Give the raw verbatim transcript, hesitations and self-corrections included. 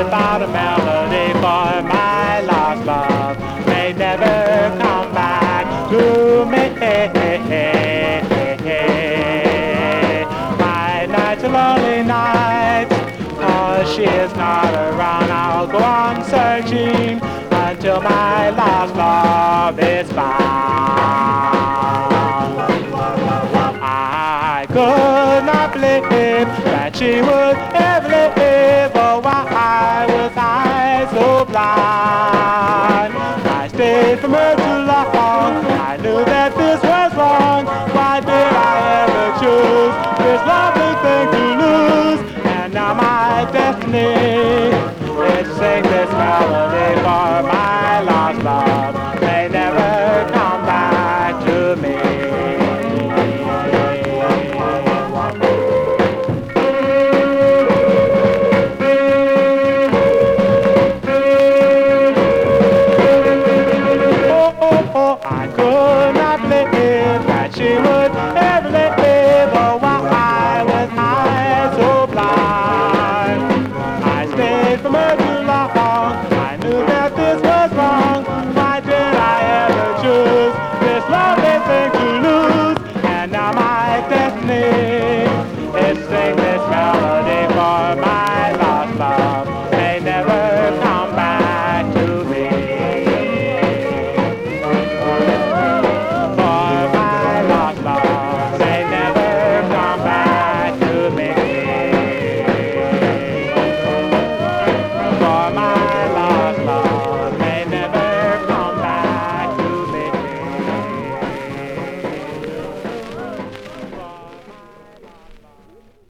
without a melody, for my lost love may never come back to me. My nights are lonely nights, cause she is not around. I'll go on searching until my lost love is found. I could not believe that she would ever live, oh, why was I so blind? I stayed from her too long, I knew that this was wrong. Why did I ever choose this lovely thing to lose? And now my destiny